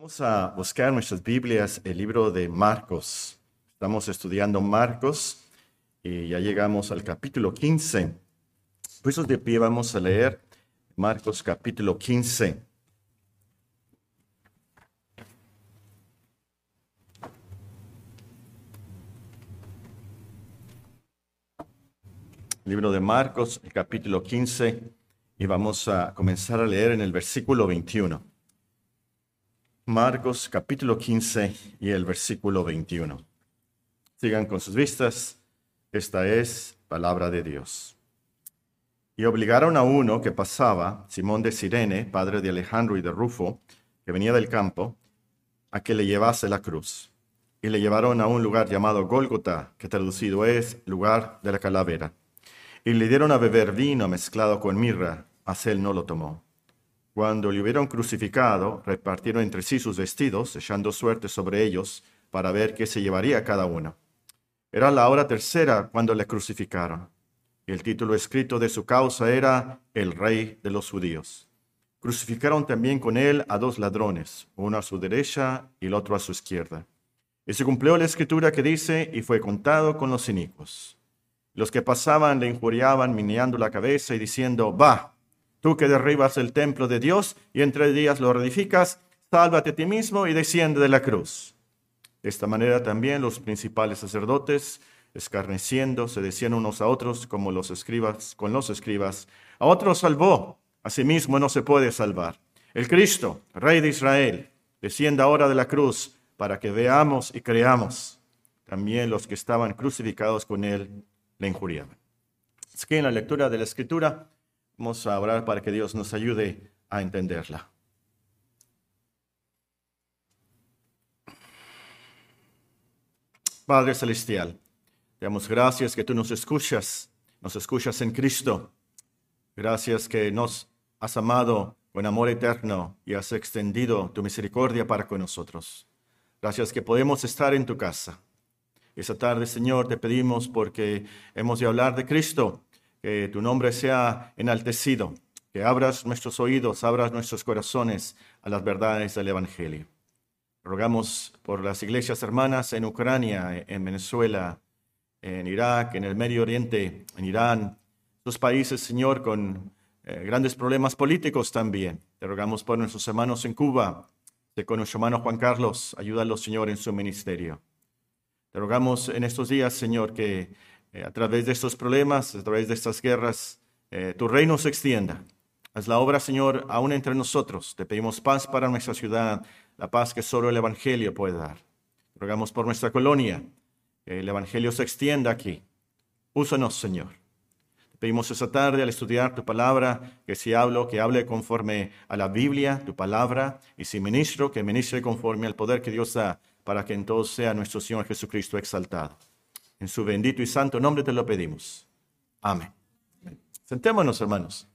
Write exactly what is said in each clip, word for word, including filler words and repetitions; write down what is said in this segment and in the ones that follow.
Vamos a buscar en nuestras Biblias el libro de Marcos. Estamos estudiando Marcos y ya llegamos al capítulo quince. Puestos de pie, vamos a leer Marcos capítulo quince. Libro de Marcos, el capítulo quince, y vamos a comenzar a leer en el versículo veintiuno. Marcos capítulo quince y el versículo veintiuno. Sigan con sus vistas. Esta es palabra de Dios. Y obligaron a uno que pasaba, Simón de Cirene, padre de Alejandro y de Rufo, que venía del campo, a que le llevase la cruz. Y le llevaron a un lugar llamado Gólgota, que traducido es lugar de la calavera. Y le dieron a beber vino mezclado con mirra, mas él no lo tomó. Cuando le hubieron crucificado, repartieron entre sí sus vestidos, echando suerte sobre ellos, para ver qué se llevaría cada uno. Era la hora tercera cuando le crucificaron. Y el título escrito de su causa era El Rey de los Judíos. Crucificaron también con él a dos ladrones, uno a su derecha y el otro a su izquierda. Y se cumplió la escritura que dice, y fue contado con los inicuos. Los que pasaban le injuriaban, meneando la cabeza y diciendo, va, tú que derribas el templo de Dios y en tres días lo reedificas, sálvate a ti mismo y desciende de la cruz. De esta manera también los principales sacerdotes, escarneciendo, se decían unos a otros como los escribas con los escribas, a otro salvó, a sí mismo no se puede salvar. El Cristo, Rey de Israel, descienda ahora de la cruz para que veamos y creamos. También los que estaban crucificados con él le injuriaban. Es que en la lectura de la Escritura vamos a orar para que Dios nos ayude a entenderla. Padre Celestial, te damos gracias que tú nos escuchas, nos escuchas en Cristo. Gracias que nos has amado con amor eterno y has extendido tu misericordia para con nosotros. Gracias que podemos estar en tu casa. Esta tarde, Señor, te pedimos porque hemos de hablar de Cristo, que tu nombre sea enaltecido, que abras nuestros oídos, abras nuestros corazones a las verdades del Evangelio. Rogamos por las iglesias hermanas en Ucrania, en Venezuela, en Irak, en el Medio Oriente, en Irán, estos países, Señor, con eh, grandes problemas políticos también. Te rogamos por nuestros hermanos en Cuba, de con nuestro hermano Juan Carlos, ayúdalos, Señor, en su ministerio. Te rogamos en estos días, Señor, que eh, a través de estos problemas, a través de estas guerras, eh, tu reino se extienda. Haz la obra, Señor, aún entre nosotros. Te pedimos paz para nuestra ciudad, la paz que solo el Evangelio puede dar. Te rogamos por nuestra colonia, que el Evangelio se extienda aquí. Úsanos, Señor. Te pedimos esta tarde, al estudiar tu palabra, que si hablo, que hable conforme a la Biblia, tu palabra, y si ministro, que ministre conforme al poder que Dios da, para que entonces sea nuestro Señor Jesucristo exaltado. En su bendito y santo nombre te lo pedimos. Amén. Sentémonos, hermanos.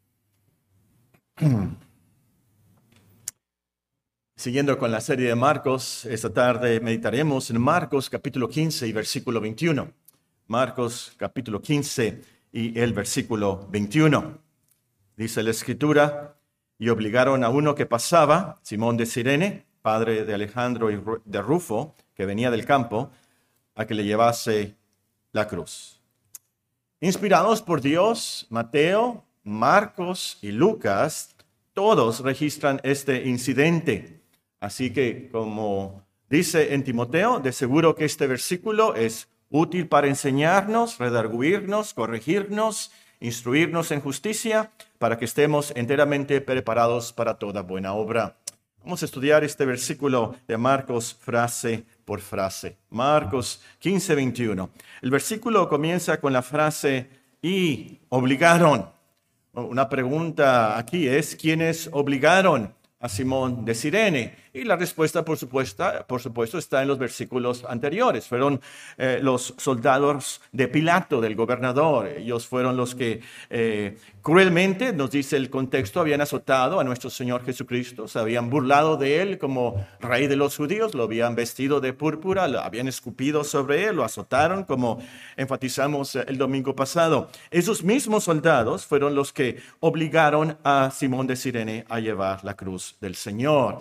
Siguiendo con la serie de Marcos, esta tarde meditaremos en Marcos capítulo quince y versículo veintiuno. Marcos capítulo quince y el versículo veintiuno. Dice la Escritura, y obligaron a uno que pasaba, Simón de Cirene, padre de Alejandro y de Rufo, que venía del campo, a que le llevase la cruz. Inspirados por Dios, Mateo, Marcos y Lucas, todos registran este incidente. Así que, como dice en Timoteo, de seguro que este versículo es útil para enseñarnos, redarguirnos, corregirnos, instruirnos en justicia, para que estemos enteramente preparados para toda buena obra. Vamos a estudiar este versículo de Marcos frase por frase. Marcos quince, veintiuno. El versículo comienza con la frase, y obligaron. Una pregunta aquí es, ¿quiénes obligaron a Simón de Cirene? Y la respuesta, por supuesto, por supuesto está en los versículos anteriores. Fueron eh, los soldados de Pilato, del gobernador. Ellos fueron los que eh, cruelmente, nos dice el contexto, habían azotado a nuestro Señor Jesucristo. Se habían burlado de él como rey de los judíos. Lo habían vestido de púrpura, lo habían escupido sobre él, lo azotaron, como enfatizamos el domingo pasado. Esos mismos soldados fueron los que obligaron a Simón de Cirene a llevar la cruz del Señor.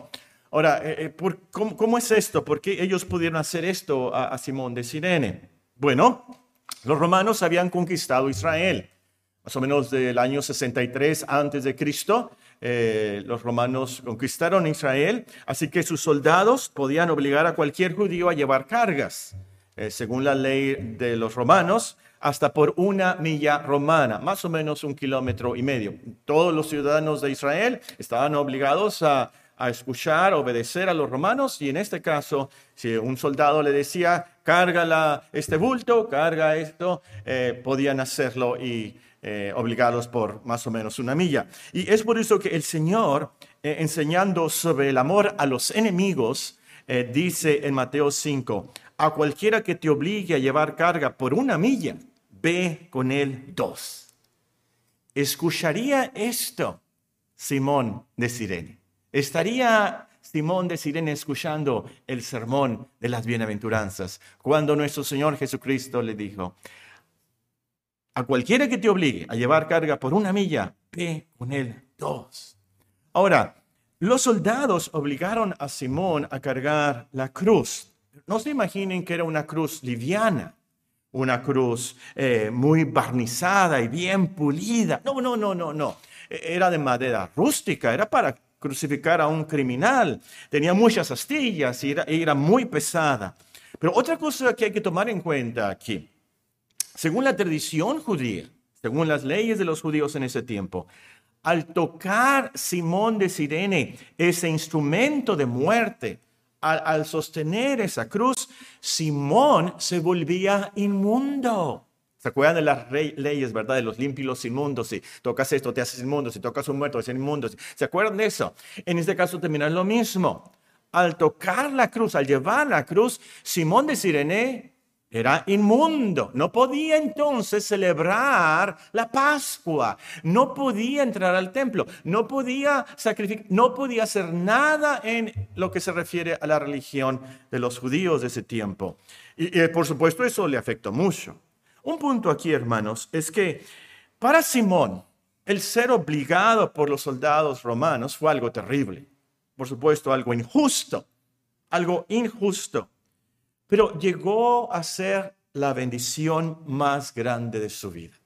Ahora, eh, por, ¿cómo, ¿cómo es esto? ¿Por qué ellos pudieron hacer esto a, a Simón de Cirene? Bueno, los romanos habían conquistado Israel. Más o menos del año sesenta y tres antes de Cristo, eh, los romanos conquistaron Israel, así que sus soldados podían obligar a cualquier judío a llevar cargas, eh, según la ley de los romanos, hasta por una milla romana, más o menos un kilómetro y medio. Todos los ciudadanos de Israel estaban obligados a, a escuchar, obedecer a los romanos, y en este caso, si un soldado le decía, carga la, este bulto, carga esto, eh, podían hacerlo y eh, obligados por más o menos una milla. Y es por eso que el Señor, eh, enseñando sobre el amor a los enemigos, eh, dice en Mateo cinco, a cualquiera que te obligue a llevar carga por una milla, ve con él dos. ¿Escucharía esto Simón de Cirene? ¿Estaría Simón de Cirene escuchando el sermón de las bienaventuranzas cuando nuestro Señor Jesucristo le dijo, a cualquiera que te obligue a llevar carga por una milla, ve con él dos? Ahora, los soldados obligaron a Simón a cargar la cruz. No se imaginen que era una cruz liviana, una cruz eh, muy barnizada y bien pulida. No, no, no, no, no. Era de madera rústica, era para crucificar a un criminal. Tenía muchas astillas y era, era muy pesada. Pero otra cosa que hay que tomar en cuenta aquí, según la tradición judía, según las leyes de los judíos en ese tiempo, al tocar Simón de Cirene ese instrumento de muerte, al, al sostener esa cruz, Simón se volvía inmundo. ¿Se acuerdan de las rey, leyes, verdad? De los limpios y los inmundos. Si tocas esto, te haces inmundo. Si tocas un muerto, te haces inmundo. ¿Se acuerdan de eso? En este caso termina lo mismo. Al tocar la cruz, al llevar la cruz, Simón de Cirene era inmundo. No podía entonces celebrar la Pascua. No podía entrar al templo. No podía sacrificar. No podía hacer nada en lo que se refiere a la religión de los judíos de ese tiempo. Y, y por supuesto eso le afectó mucho. Un punto aquí, hermanos, es que para Simón el ser obligado por los soldados romanos fue algo terrible. Por supuesto, algo injusto. Algo injusto. Pero llegó a ser la bendición más grande de su vida.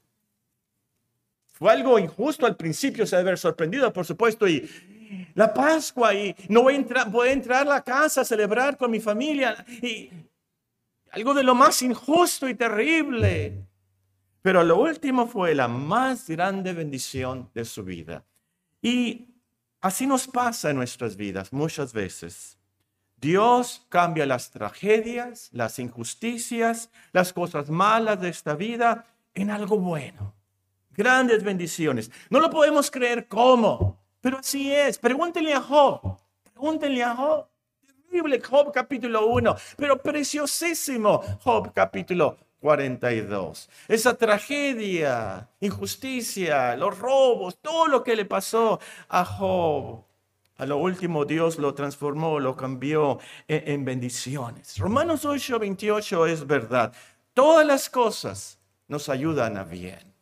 Fue algo injusto al principio, se debe haber sorprendido, por supuesto, y la Pascua, y no voy a entrar, voy a entrar a la casa a celebrar con mi familia, y algo de lo más injusto y terrible. Pero lo último fue la más grande bendición de su vida. Y así nos pasa en nuestras vidas muchas veces. Dios cambia las tragedias, las injusticias, las cosas malas de esta vida en algo bueno. Grandes bendiciones. No lo podemos creer cómo, pero así es. Pregúntenle a Job. Pregúntenle a Job. Terrible Job capítulo uno, pero preciosísimo Job capítulo cuarenta y dos. Esa tragedia, injusticia, los robos, todo lo que le pasó a Job. A lo último Dios lo transformó, lo cambió en, en bendiciones. Romanos ocho, veintiocho es verdad. Todas las cosas nos ayudan a bien.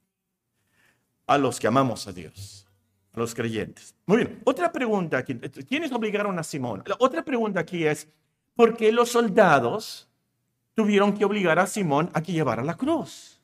A los que amamos a Dios, a los creyentes. Muy bien, otra pregunta aquí. ¿Quiénes obligaron a Simón? La otra pregunta aquí es, ¿por qué los soldados tuvieron que obligar a Simón a que llevara la cruz?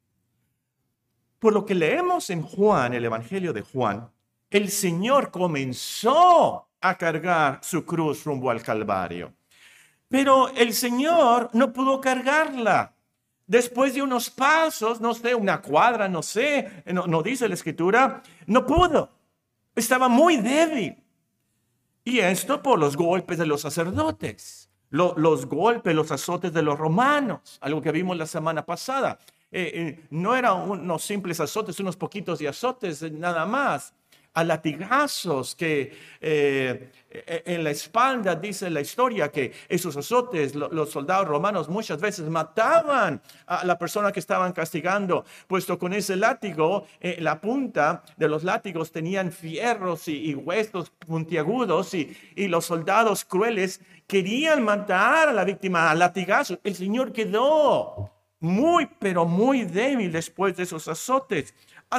Por lo que leemos en Juan, el Evangelio de Juan, el Señor comenzó a cargar su cruz rumbo al Calvario. Pero el Señor no pudo cargarla. Después de unos pasos, no sé, una cuadra, no sé, no, no dice la Escritura, no pudo. Estaba muy débil. Y esto por los golpes de los sacerdotes, lo, los golpes, los azotes de los romanos, algo que vimos la semana pasada. Eh, eh, no eran unos simples azotes, unos poquitos de azotes, eh, nada más. A latigazos que eh, en la espalda dice la historia que esos azotes, lo, los soldados romanos muchas veces mataban a la persona que estaban castigando, puesto con ese látigo, eh, la punta de los látigos tenían fierros y, y huesos puntiagudos y, y los soldados crueles querían matar a la víctima a latigazos. El Señor quedó muy, pero muy débil después de esos azotes.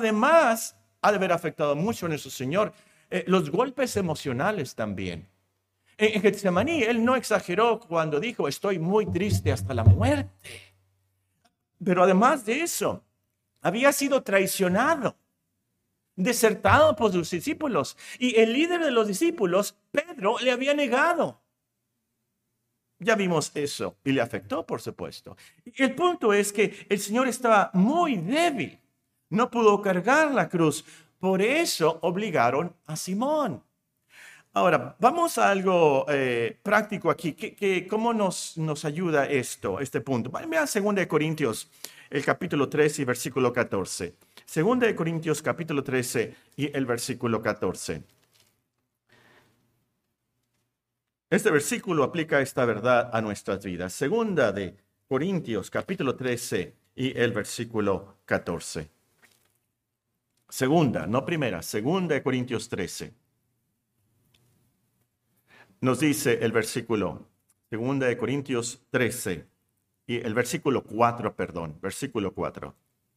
Además, ha de haber afectado mucho a nuestro Señor eh, los golpes emocionales también. En Getsemaní, él no exageró cuando dijo, estoy muy triste hasta la muerte. Pero además de eso, había sido traicionado, desertado por sus discípulos. Y el líder de los discípulos, Pedro, le había negado. Ya vimos eso y le afectó, por supuesto. Y el punto es que el Señor estaba muy débil. No pudo cargar la cruz. Por eso obligaron a Simón. Ahora, vamos a algo eh, práctico aquí. ¿Qué, qué, ¿Cómo nos, nos ayuda esto, este punto? Vean segunda de Corintios, el capítulo trece y versículo catorce. segunda de Corintios, capítulo trece y el versículo catorce. Este versículo aplica esta verdad a nuestras vidas. Segunda de Corintios, capítulo trece y el versículo catorce. Segunda, no primera, segunda de Corintios trece. Nos dice el versículo, segunda de Corintios trece, y el versículo cuatro, perdón, versículo cuatro.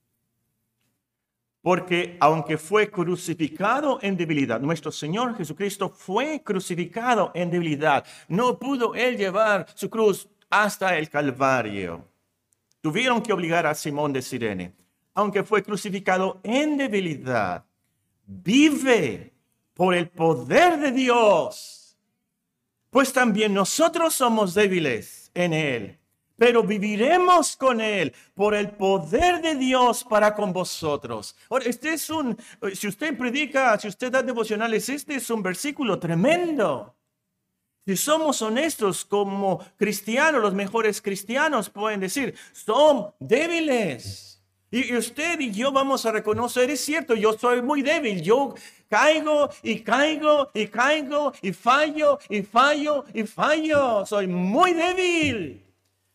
Porque aunque fue crucificado en debilidad, nuestro Señor Jesucristo fue crucificado en debilidad. No pudo Él llevar su cruz hasta el Calvario. Tuvieron que obligar a Simón de Cirene. Aunque fue crucificado en debilidad, vive por el poder de Dios. Pues también nosotros somos débiles en Él, pero viviremos con Él por el poder de Dios para con vosotros. Ahora, este es un, si usted predica, si usted da devocionales, este es un versículo tremendo. Si somos honestos como cristianos, los mejores cristianos pueden decir, son débiles. Y usted y yo vamos a reconocer, es cierto, yo soy muy débil, yo caigo y caigo y caigo y fallo y fallo y fallo, soy muy débil.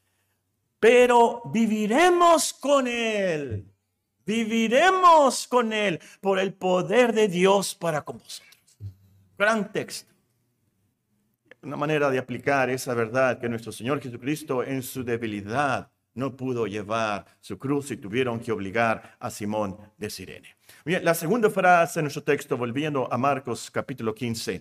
Pero viviremos con Él, viviremos con Él por el poder de Dios para con vosotros. Gran texto. Una manera de aplicar esa verdad que nuestro Señor Jesucristo en su debilidad no pudo llevar su cruz y tuvieron que obligar a Simón de Cirene. Bien, la segunda frase de nuestro texto, volviendo a Marcos capítulo quince.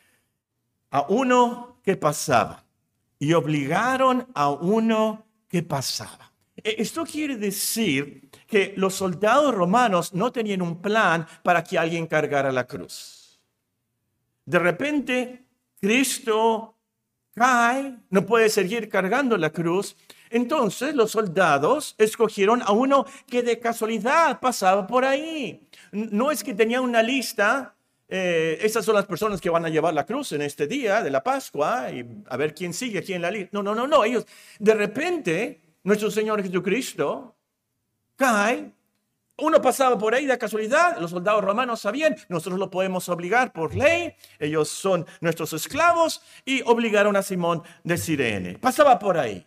A uno que pasaba y obligaron a uno que pasaba. Esto quiere decir que los soldados romanos no tenían un plan para que alguien cargara la cruz. De repente, Cristo cae, no puede seguir cargando la cruz. Entonces los soldados escogieron a uno que de casualidad pasaba por ahí. No es que tenía una lista, eh, esas son las personas que van a llevar la cruz en este día de la Pascua y a ver quién sigue aquí en la lista. No, no, no, no. Ellos, de repente, nuestro Señor Jesucristo cae. Uno pasaba por ahí de casualidad, los soldados romanos sabían, nosotros lo podemos obligar por ley, ellos son nuestros esclavos y obligaron a Simón de Cirene. Pasaba por ahí.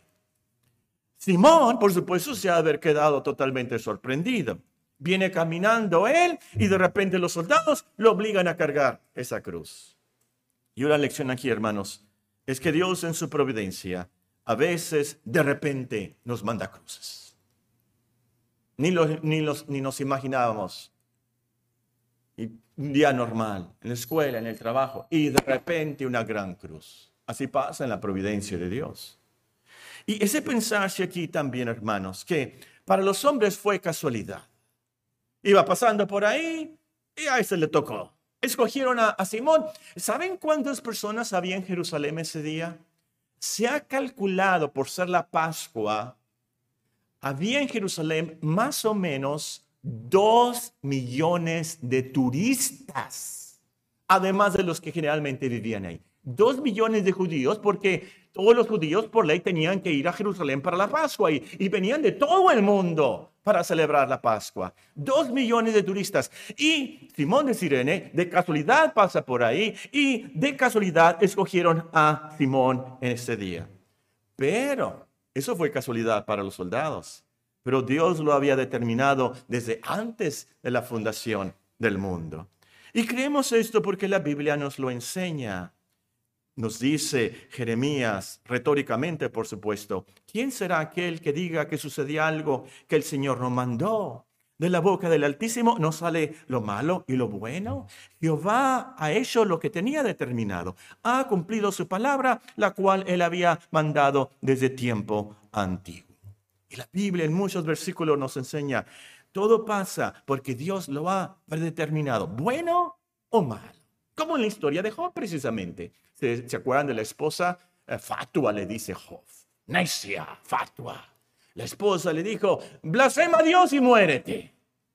Simón, por supuesto, se ha de haber quedado totalmente sorprendido. Viene caminando él y de repente los soldados lo obligan a cargar esa cruz. Y una lección aquí, hermanos, es que Dios en su providencia a veces de repente nos manda cruces. Ni, los, ni, los, ni nos imaginábamos. Y un día normal, en la escuela, en el trabajo, y de repente una gran cruz. Así pasa en la providencia de Dios. Y ese pensarse aquí también, hermanos, que para los hombres fue casualidad. Iba pasando por ahí y a ese le tocó. Escogieron a, a Simón. ¿Saben cuántas personas había en Jerusalén ese día? Se ha calculado, por ser la Pascua, había en Jerusalén más o menos dos millones de turistas, además de los que generalmente vivían ahí. Dos millones de judíos, porque todos los judíos por ley tenían que ir a Jerusalén para la Pascua y, y venían de todo el mundo para celebrar la Pascua. Dos millones de turistas. Y Simón de Cirene de casualidad pasa por ahí y de casualidad escogieron a Simón en ese día. Pero eso fue casualidad para los soldados, pero Dios lo había determinado desde antes de la fundación del mundo. Y creemos esto porque la Biblia nos lo enseña. Nos dice Jeremías, retóricamente por supuesto, ¿quién será aquel que diga que sucedió algo que el Señor no mandó? De la boca del Altísimo no sale lo malo y lo bueno. Jehová ha hecho lo que tenía determinado. Ha cumplido su palabra, la cual él había mandado desde tiempo antiguo. Y la Biblia en muchos versículos nos enseña, todo pasa porque Dios lo ha predeterminado, bueno o malo. Como en la historia de Job, precisamente. ¿Se, ¿se acuerdan de la esposa? Eh, fatua, le dice Job. Necia, fatua. La esposa le dijo, blasfema a Dios y muérete.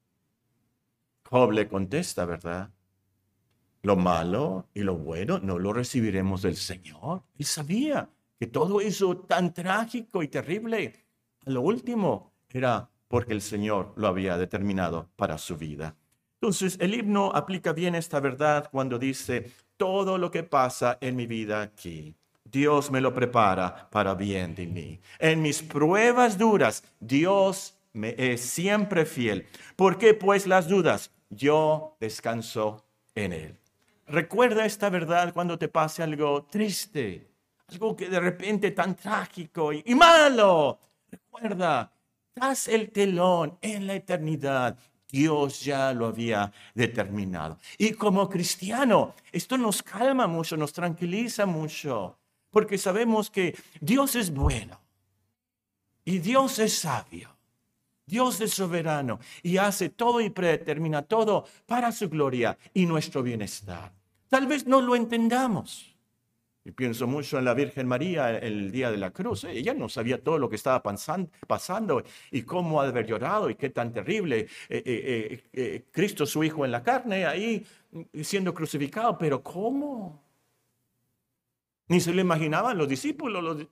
Job le contesta, ¿verdad? Lo malo y lo bueno no lo recibiremos del Señor. Él sabía que todo eso tan trágico y terrible, a lo último, era porque el Señor lo había determinado para su vida. Entonces, el himno aplica bien esta verdad cuando dice, todo lo que pasa en mi vida aquí, Dios me lo prepara para bien de mí. En mis pruebas duras, Dios me es siempre fiel. ¿Por qué pues las dudas? Yo descanso en Él. Recuerda esta verdad cuando te pase algo triste, algo que de repente tan trágico y, y malo. Recuerda, tras el telón en la eternidad, Dios ya lo había determinado. Y como cristiano, esto nos calma mucho, nos tranquiliza mucho, porque sabemos que Dios es bueno y Dios es sabio. Dios es soberano y hace todo y predetermina todo para su gloria y nuestro bienestar. Tal vez no lo entendamos. Y pienso mucho en la Virgen María el día de la cruz. Ella no sabía todo lo que estaba pasando y cómo ha de haber llorado y qué tan terrible. Eh, eh, eh, Cristo, su Hijo en la carne, ahí siendo crucificado. Pero ¿cómo? Ni se lo imaginaban los discípulos. Los...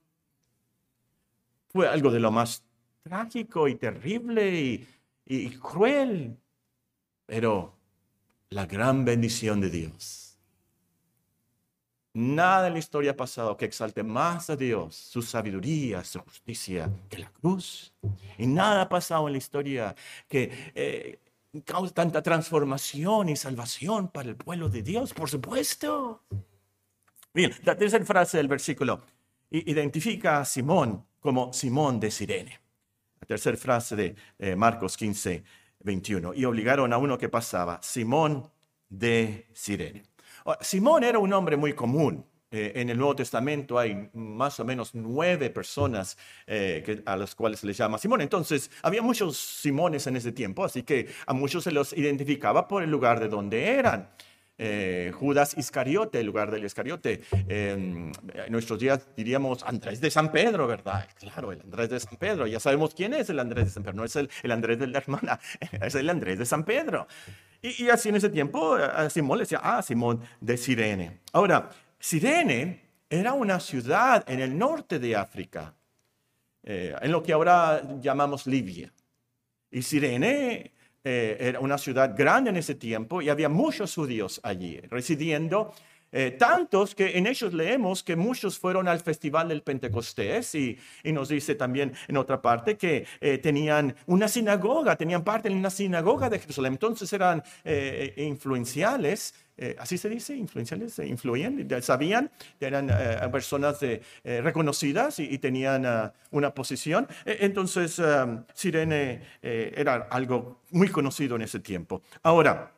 Fue algo de lo más trágico y terrible y, y cruel. Pero la gran bendición de Dios. Nada en la historia pasada que exalte más a Dios, su sabiduría, su justicia, que la cruz. Y nada ha pasado en la historia que eh, causa tanta transformación y salvación para el pueblo de Dios, por supuesto. Bien, la tercera frase del versículo identifica a Simón como Simón de Cirene. La tercera frase de eh, Marcos quince, veintiuno. Y obligaron a uno que pasaba, Simón de Cirene. Simón era un hombre muy común. Eh, en el Nuevo Testamento hay más o menos nueve personas eh, que, a las cuales se les llama Simón. Entonces, había muchos Simones en ese tiempo, así que a muchos se los identificaba por el lugar de donde eran. Eh, Judas Iscariote, el lugar del Iscariote. Eh, en nuestros días diríamos Andrés de San Pedro, ¿verdad? Claro, el Andrés de San Pedro. Ya sabemos quién es el Andrés de San Pedro. No es el, el Andrés de la hermana, es el Andrés de San Pedro. Y, y así en ese tiempo a Simón le decía, ah, Simón de Cirene. Ahora, Cirene era una ciudad en el norte de África, eh, en lo que ahora llamamos Libia. Y Cirene eh, era una ciudad grande en ese tiempo y había muchos judíos allí residiendo. Eh, tantos que en ellos leemos que muchos fueron al festival del Pentecostés y, y nos dice también en otra parte que eh, tenían una sinagoga, tenían parte en una sinagoga de Jerusalén, entonces eran eh, influenciales, eh, así se dice, influenciales, eh, influían, sabían, eran eh, personas eh, eh, reconocidas y, y tenían uh, una posición, eh, entonces um, Cirene eh, era algo muy conocido en ese tiempo. Ahora,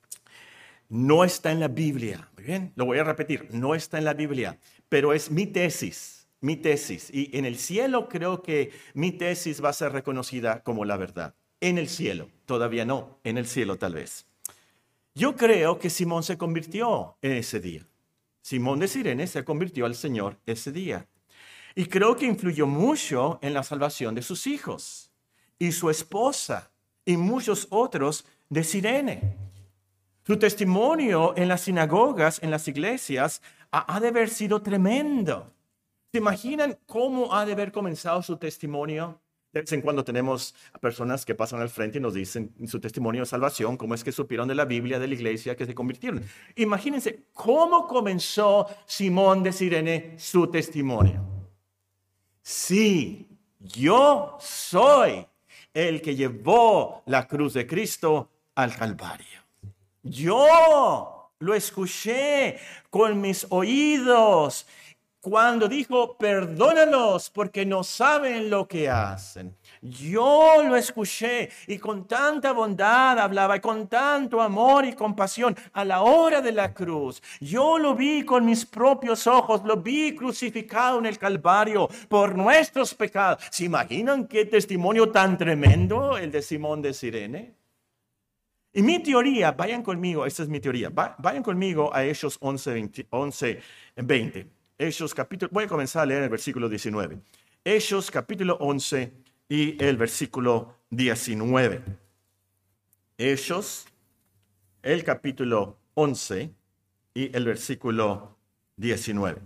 no está en la Biblia, muy bien, lo voy a repetir, no está en la Biblia, pero es mi tesis, mi tesis. Y en el cielo creo que mi tesis va a ser reconocida como la verdad. En el cielo, todavía no, en el cielo tal vez. Yo creo que Simón se convirtió en ese día. Simón de Cirene se convirtió al Señor ese día. Y creo que influyó mucho en la salvación de sus hijos y su esposa y muchos otros de Cirene. Su testimonio en las sinagogas, en las iglesias, ha, ha de haber sido tremendo. ¿Se imaginan cómo ha de haber comenzado su testimonio? De vez en cuando tenemos personas que pasan al frente y nos dicen su testimonio de salvación, cómo es que supieron de la Biblia, de la iglesia, que se convirtieron. Imagínense cómo comenzó Simón de Cirene su testimonio. Sí, yo soy el que llevó la cruz de Cristo al Calvario. Yo lo escuché con mis oídos cuando dijo, perdónalos porque no saben lo que hacen. Yo lo escuché y con tanta bondad hablaba y con tanto amor y compasión a la hora de la cruz. Yo lo vi con mis propios ojos, lo vi crucificado en el Calvario por nuestros pecados. ¿Se imaginan qué testimonio tan tremendo el de Simón de Cirene? Y mi teoría, vayan conmigo, esta es mi teoría, vayan conmigo a Hechos once, veinte. Hechos capítulo, voy a comenzar a leer el versículo diecinueve. Hechos capítulo once y el versículo diecinueve. Hechos, el capítulo once y el versículo diecinueve.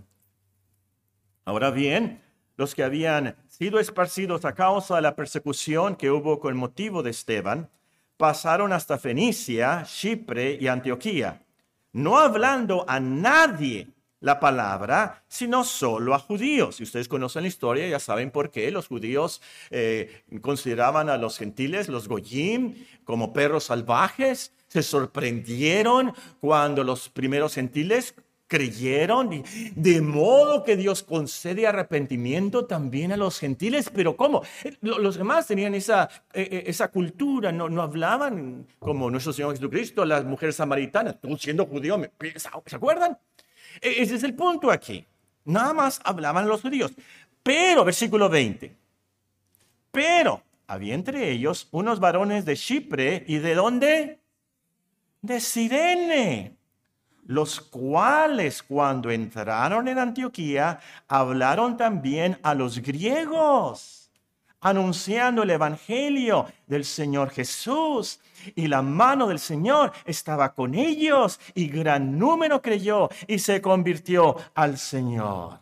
Ahora bien, los que habían sido esparcidos a causa de la persecución que hubo con motivo de Esteban, pasaron hasta Fenicia, Chipre y Antioquía, no hablando a nadie la palabra, sino solo a judíos. Si ustedes conocen la historia, ya saben por qué los judíos eh, consideraban a los gentiles, los goyim, como perros salvajes. Se sorprendieron cuando los primeros gentiles creyeron, y de modo que Dios concede arrepentimiento también a los gentiles. Pero ¿cómo? Los demás tenían esa, esa cultura, no, no hablaban como nuestro Señor Jesucristo, las mujeres samaritanas. Tú siendo judío, ¿se acuerdan? Ese es el punto aquí. Nada más hablaban los judíos. Pero, versículo veinte. Pero había entre ellos unos varones de Chipre. ¿Y de dónde? De Cirene. Los cuales, cuando entraron en Antioquía, hablaron también a los griegos, anunciando el evangelio del Señor Jesús. Y la mano del Señor estaba con ellos, y gran número creyó y se convirtió al Señor.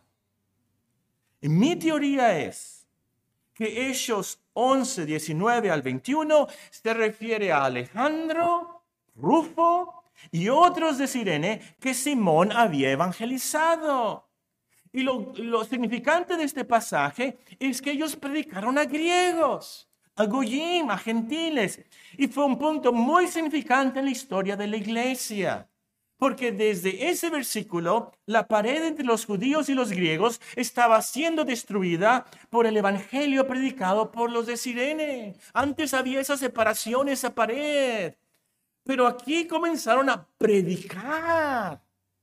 Y mi teoría es que Hechos once, diecinueve al veintiuno se refiere a Alejandro, Rufo y otros de Cirene que Simón había evangelizado. Y lo, lo significante de este pasaje es que ellos predicaron a griegos, a goyim, a gentiles. Y fue un punto muy significante en la historia de la iglesia. Porque desde ese versículo, la pared entre los judíos y los griegos estaba siendo destruida por el evangelio predicado por los de Cirene. Antes había esa separación, esa pared. Pero aquí comenzaron a predicar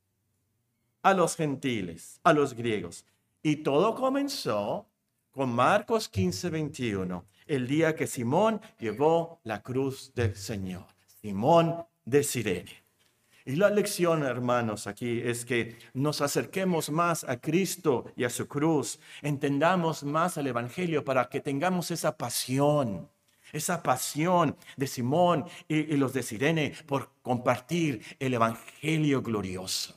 a los gentiles, a los griegos. Y todo comenzó con Marcos quince, veintiuno, el día que Simón llevó la cruz del Señor. Simón de Cirene. Y la lección, hermanos, aquí es que nos acerquemos más a Cristo y a su cruz. Entendamos más el evangelio para que tengamos esa pasión. Esa pasión de Simón y, y los de Cirene por compartir el evangelio glorioso.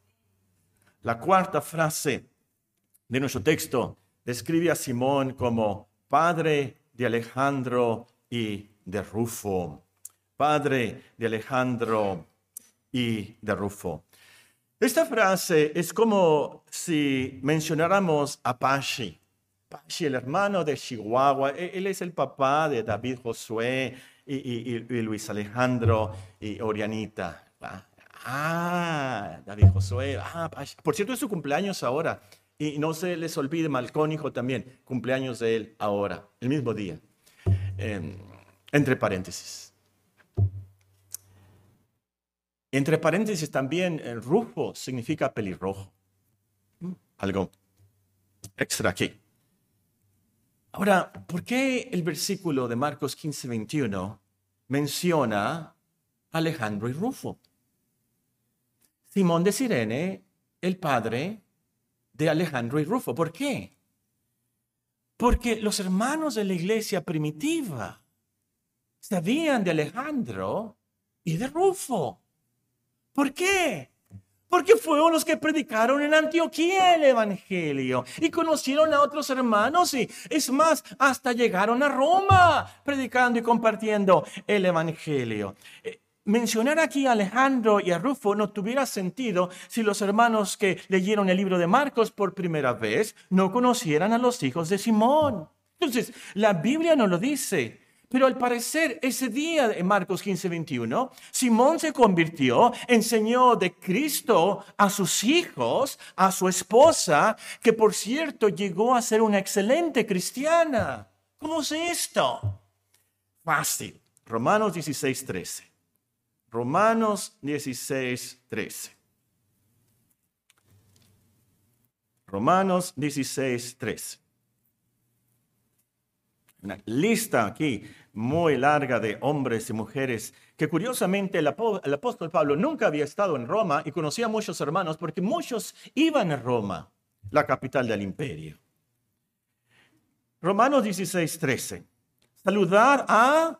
La cuarta frase de nuestro texto describe a Simón como padre de Alejandro y de Rufo. Padre de Alejandro y de Rufo. Esta frase es como si mencionáramos a Pashi. Pashi, el hermano de Chihuahua, él es el papá de David Josué y, y, y Luis Alejandro y Orianita. Ah, David Josué. Ah, Pashi. Por cierto, es su cumpleaños ahora. Y no se les olvide, Malcón, hijo también, cumpleaños de él ahora, el mismo día. Eh, entre paréntesis. Entre paréntesis también, el Rufo significa pelirrojo. Algo extra aquí. Ahora, ¿por qué el versículo de Marcos quince, veintiuno menciona a Alejandro y Rufo? Simón de Cirene, el padre de Alejandro y Rufo. ¿Por qué? Porque los hermanos de la iglesia primitiva sabían de Alejandro y de Rufo. ¿Por qué? Porque fueron los que predicaron en Antioquía el evangelio y conocieron a otros hermanos y, es más, hasta llegaron a Roma predicando y compartiendo el evangelio. Eh, mencionar aquí a Alejandro y a Rufo no tuviera sentido si los hermanos que leyeron el libro de Marcos por primera vez no conocieran a los hijos de Simón. Entonces, la Biblia no lo dice. Pero al parecer, ese día en Marcos quince, veintiuno, Simón se convirtió, enseñó de Cristo a sus hijos, a su esposa, que por cierto llegó a ser una excelente cristiana. ¿Cómo sé esto? Fácil. Romanos dieciséis, trece. Romanos dieciséis, trece. Romanos dieciséis, trece. Una lista aquí muy larga de hombres y mujeres que curiosamente el, apó- el apóstol Pablo nunca había estado en Roma y conocía a muchos hermanos porque muchos iban a Roma, la capital del imperio. Romanos dieciséis, trece. Saludar a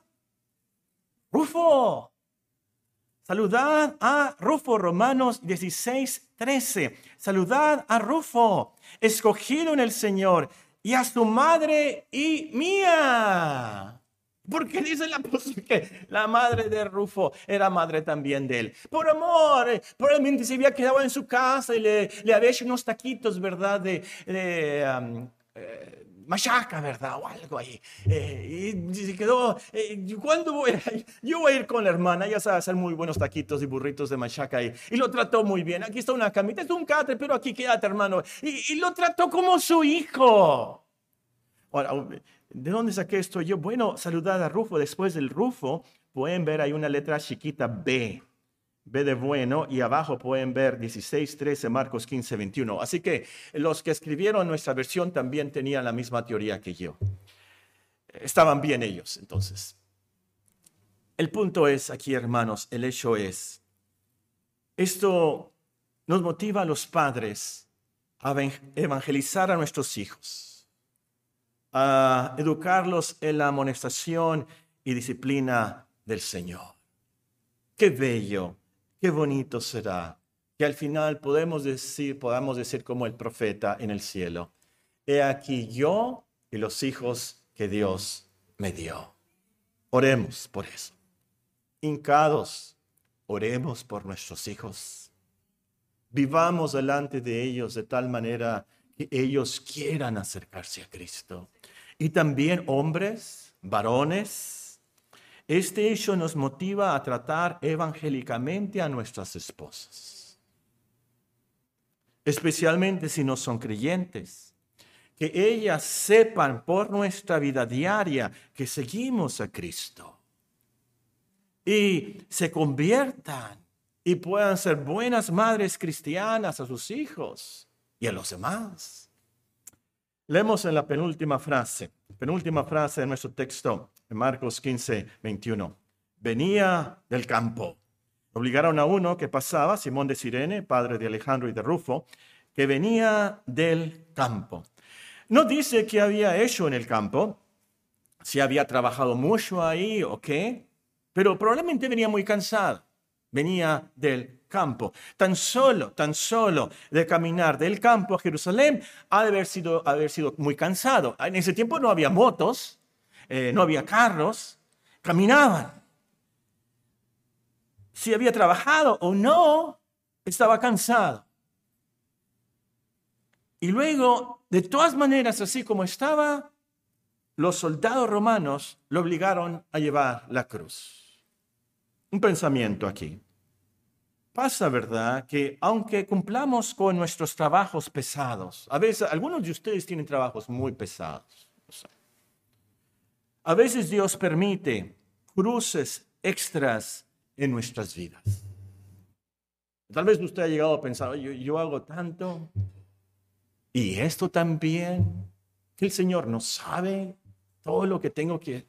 Rufo. Saludad a Rufo, Romanos dieciséis, trece. Saludad a Rufo, escogido en el Señor, y a su madre y mía. Porque dice el apóstol que la madre de Rufo era madre también de él. Por amor, eh, probablemente se había quedado en su casa y le, le había hecho unos taquitos, ¿verdad? De, de um, eh, machaca, ¿verdad? O algo ahí. Eh, y se quedó, eh, ¿cuándo voy a ir? Yo voy a ir con la hermana, ella sabe hacer muy buenos taquitos y burritos de machaca ahí. Y lo trató muy bien. Aquí está una camita, es un catre, pero aquí quédate, hermano. Y, y lo trató como su hijo. Ahora, ¿de dónde saqué esto yo? Bueno, saludad a Rufo. Después del Rufo, pueden ver ahí una letra chiquita B. B de bueno, y abajo pueden ver dieciséis, trece, Marcos quince, veintiuno. Así que los que escribieron nuestra versión también tenían la misma teoría que yo. Estaban bien ellos, entonces. El punto es aquí, hermanos, el hecho es, esto nos motiva a los padres a evangelizar a nuestros hijos, a educarlos en la amonestación y disciplina del Señor. Qué bello, qué bonito será que al final podemos decir, podamos decir como el profeta en el cielo: he aquí yo y los hijos que Dios me dio. Oremos por eso. Hincados, oremos por nuestros hijos. Vivamos delante de ellos de tal manera que ellos quieran acercarse a Cristo. Y también hombres, varones, este hecho nos motiva a tratar evangélicamente a nuestras esposas, especialmente si no son creyentes, que ellas sepan por nuestra vida diaria que seguimos a Cristo y se conviertan y puedan ser buenas madres cristianas a sus hijos y a los demás. Leemos en la penúltima frase, penúltima frase de nuestro texto, en Marcos quince, veintiuno. Venía del campo. Obligaron a uno que pasaba, Simón de Cirene, padre de Alejandro y de Rufo, que venía del campo. No dice qué había hecho en el campo, si había trabajado mucho ahí o qué, pero probablemente venía muy cansado. Venía del campo. Tan solo, tan solo de caminar del campo a Jerusalén ha de haber sido, haber sido muy cansado. En ese tiempo no había motos, eh, no había carros, caminaban. Si había trabajado o no, estaba cansado. Y luego, de todas maneras, así como estaba, los soldados romanos lo obligaron a llevar la cruz. Un pensamiento aquí. Pasa, ¿verdad?, que aunque cumplamos con nuestros trabajos pesados, a veces, algunos de ustedes tienen trabajos muy pesados. O sea, a veces Dios permite cruces extras en nuestras vidas. Tal vez usted ha llegado a pensar, yo, yo hago tanto, y esto también, que el Señor no sabe todo lo que tengo que...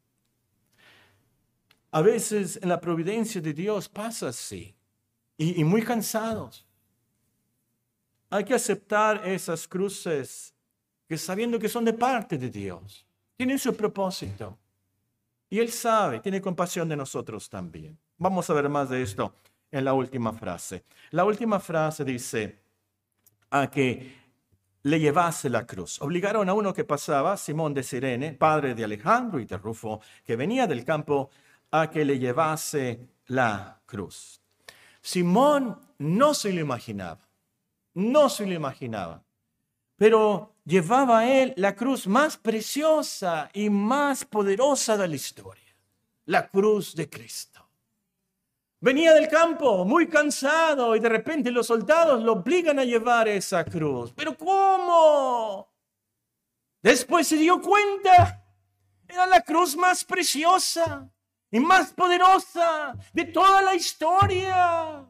A veces en la providencia de Dios pasa así, y, y muy cansados. Hay que aceptar esas cruces, que sabiendo que son de parte de Dios, tienen su propósito. Y Él sabe, tiene compasión de nosotros también. Vamos a ver más de esto en la última frase. La última frase dice a que le llevase la cruz. Obligaron a uno que pasaba, Simón de Cirene, padre de Alejandro y de Rufo, que venía del campo, a que le llevase la cruz. Simón no se lo imaginaba, no se lo imaginaba, pero llevaba a él la cruz más preciosa y más poderosa de la historia, la cruz de Cristo. Venía del campo muy cansado y de repente los soldados lo obligan a llevar esa cruz. ¿Pero cómo? Después se dio cuenta Era la cruz más preciosa y más poderosa de toda la historia.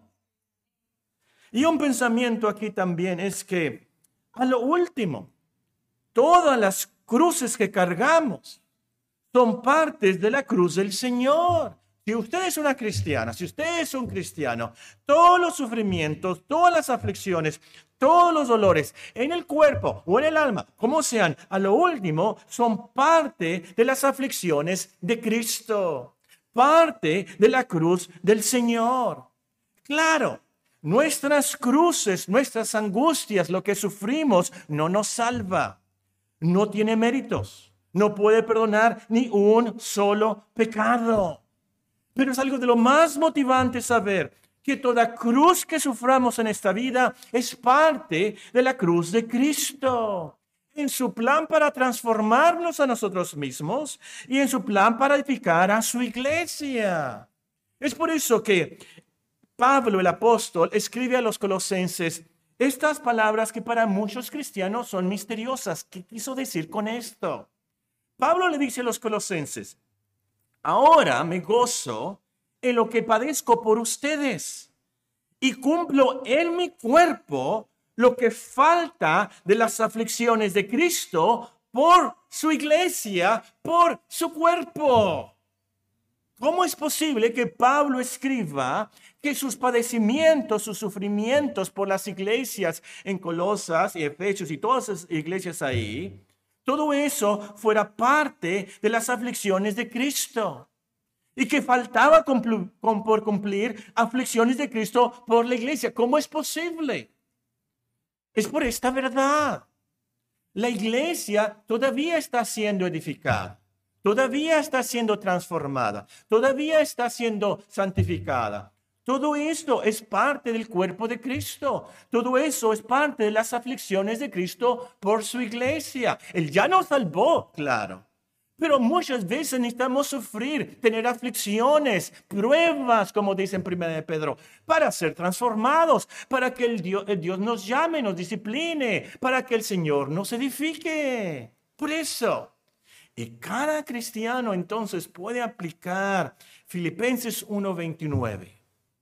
Y un pensamiento aquí también es que, a lo último, todas las cruces que cargamos son partes de la cruz del Señor. Si usted es una cristiana, si usted es un cristiano, todos los sufrimientos, todas las aflicciones, todos los dolores en el cuerpo o en el alma, como sean, a lo último son parte de las aflicciones de Cristo, parte de la cruz del Señor. Claro, nuestras cruces, nuestras angustias, lo que sufrimos, no nos salva, no tiene méritos, no puede perdonar ni un solo pecado. Pero es algo de lo más motivante saber que toda cruz que suframos en esta vida es parte de la cruz de Cristo, en su plan para transformarnos a nosotros mismos y en su plan para edificar a su iglesia. Es por eso que Pablo, el apóstol, escribe a los colosenses estas palabras que para muchos cristianos son misteriosas. ¿Qué quiso decir con esto? Pablo le dice a los colosenses: ahora me gozo en lo que padezco por ustedes y cumplo en mi cuerpo lo que falta de las aflicciones de Cristo por su iglesia, por su cuerpo. ¿Cómo es posible que Pablo escriba que sus padecimientos, sus sufrimientos por las iglesias en Colosas y Efesios y todas esas iglesias ahí, todo eso fuera parte de las aflicciones de Cristo? Y que faltaba cumplir, por cumplir aflicciones de Cristo por la iglesia. ¿Cómo es posible? Es por esta verdad. La iglesia todavía está siendo edificada. Todavía está siendo transformada. Todavía está siendo santificada. Todo esto es parte del cuerpo de Cristo. Todo eso es parte de las aflicciones de Cristo por su iglesia. Él ya nos salvó, claro. Pero muchas veces necesitamos sufrir, tener aflicciones, pruebas, como dice en primera de Pedro, para ser transformados, para que el Dios, el Dios nos llame, nos discipline, para que el Señor nos edifique. Por eso, y cada cristiano entonces puede aplicar Filipenses uno veintinueve.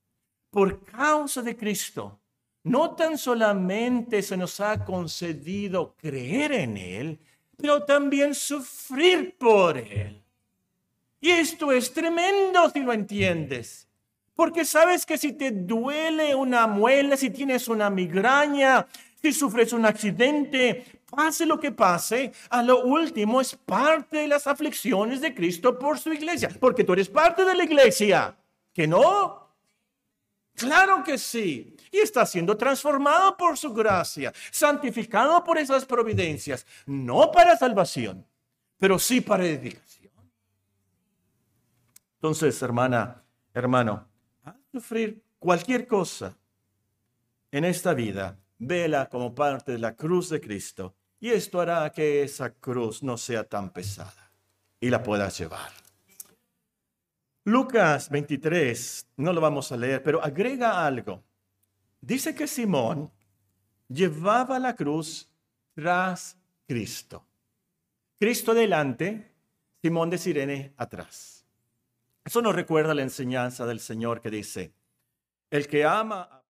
Por causa de Cristo, no tan solamente se nos ha concedido creer en Él, pero también sufrir por Él. Y esto es tremendo si lo entiendes. Porque sabes que si te duele una muela, si tienes una migraña, si sufres un accidente, pase lo que pase, a lo último es parte de las aflicciones de Cristo por su iglesia. Porque tú eres parte de la iglesia. ¿Que no? Claro que sí. Y está siendo transformado por su gracia, santificado por esas providencias, no para salvación, pero sí para edificación. Entonces, hermana, hermano, al sufrir cualquier cosa en esta vida, vela como parte de la cruz de Cristo, y esto hará que esa cruz no sea tan pesada y la puedas llevar. Lucas veintitrés, no lo vamos a leer, pero agrega algo. Dice que Simón llevaba la cruz tras Cristo. Cristo delante, Simón de Cirene atrás. Eso nos recuerda la enseñanza del Señor que dice: el que ama